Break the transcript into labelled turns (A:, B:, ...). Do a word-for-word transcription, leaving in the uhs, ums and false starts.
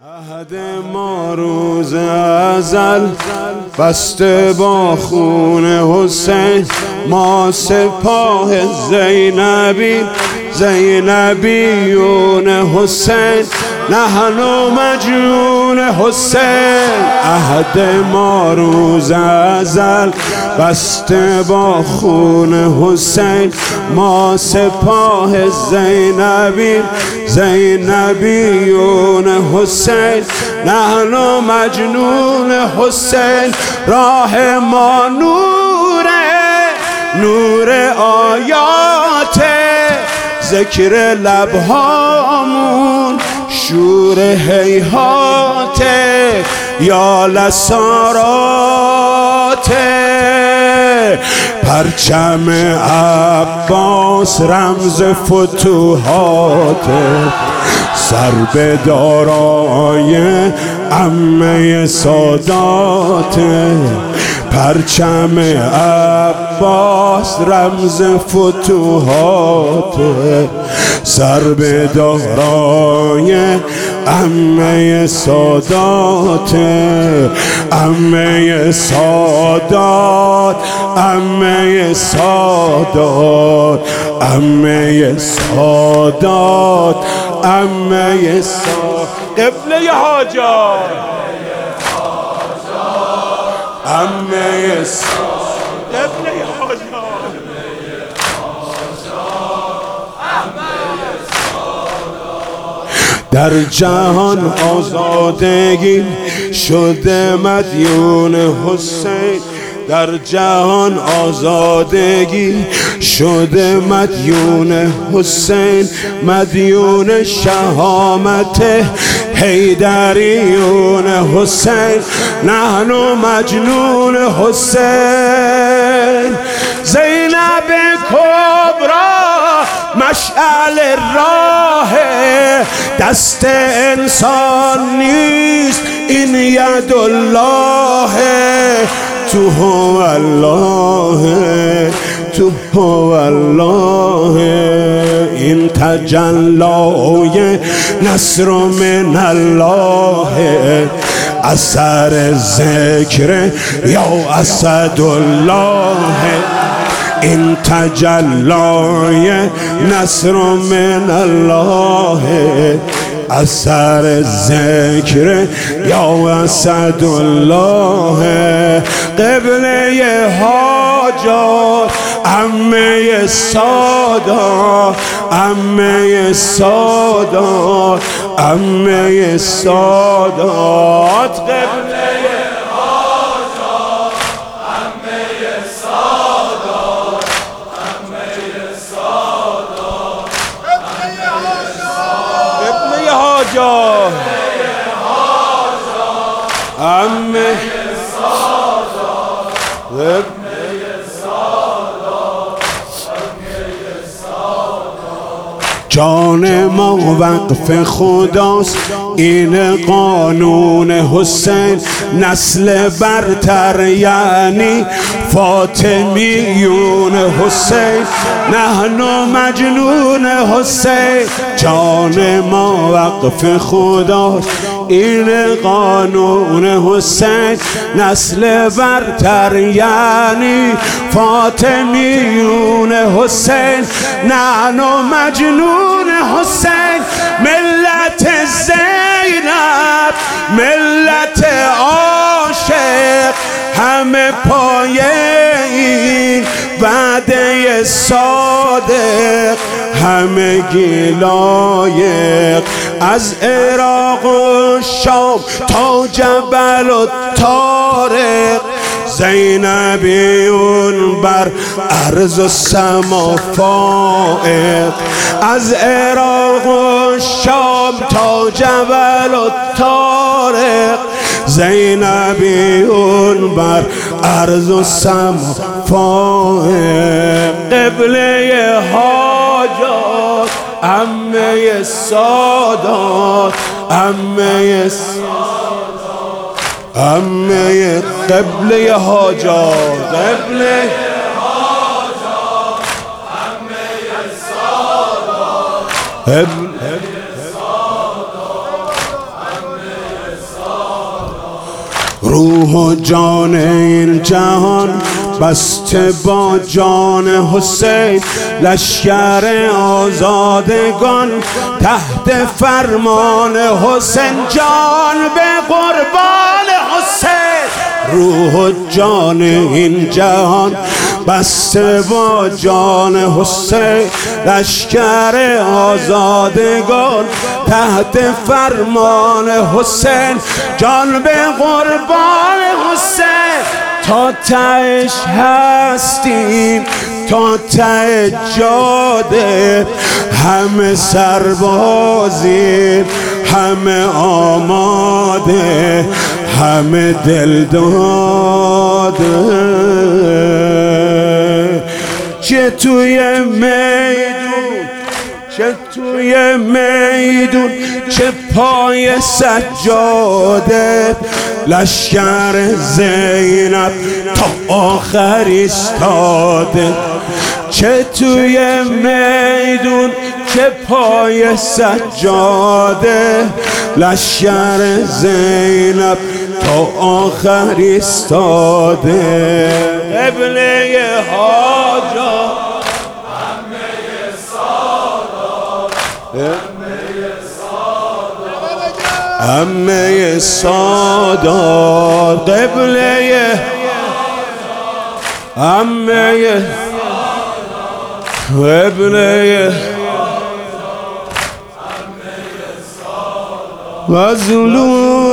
A: عهد ما روز ازل بسته با خون حسین، ما سپاه زینبی زینبیون حسین، نحن مجنون حسین. عهد ما روز ازل بسته با خون حسین، ما سپاه زینبی زینبیون حسین، نحن مجنون حسین. راه ما نوره نور آیات، ذکر لبهامون شور هیهات، یا لسارات. پرچم عباس رمز فتوحات، سر به دارای عمه سادات. پرچم عباس رمز فتوحات، سر به دارای عمه سادات. عمه سادات عمه سادات عمه سادات عمه سادات. قبله حاجات عمه سادات قبله حاجات. در جهان آزادگی شده مدیون حسین، در جهان آزادگی شده مدیون حسین، مدیون شهامت حیدریون حسین، نحن مجنون حسین. زینب کبرا مشعل راه، دست انسان نیست این ید الله. تو هو الله تو هو الله. این تجلای نصر من الله، اثر ذکر یا اسدالله. این تجلای نصر من الله، اثر ذکر یا اسدالله. قبله حاجات عمه سادات عمه سادات عمه سادات. قبله حاجات عمه سادات. جان ما وقف خداست، این قانون حسین. نسل برتر یعنی فاطمیون حسین، نحن مجنون حسین. جان ما وقف خداست، این قانون حسین. نسل برتر یعنی فاطمیون حسین، نحن مجنون حسین. ملت زینب ملت عاشق، همه پایه این وعده صادق، همه گلایق. از عراق و شام تا جبل و طارق، زینبیون بر عرض و سما فائق. از عراق و شام تا جبل و طارق، زینبیون بر عرض و سما فائق. قبله حاجات عمه سادات عمه سادات عمه. قبله حاجات قبله حاجات عمه سادات. روح و جان این جهان بسته با جان حسین، لشکر آزادگان تحت فرمان حسین، جان به قربان حسین. روح و جان این جهان بسته با جان حسین، لشکر آزادگان تحت فرمان حسین، جان به قربان حسین. تا تهش هستیم تا ته جاده، همه سربازیم همه آماده، همه دل داده. چه توی میدون چه توی میدون چه پای سجاده، لشکر زینب تا آخر ایستاده. چه توی میدون چه پای سجاده، لشکر زینب تا آخر ایستاده. قبله حاجات همه سادات، قبله همه قبله مظلوم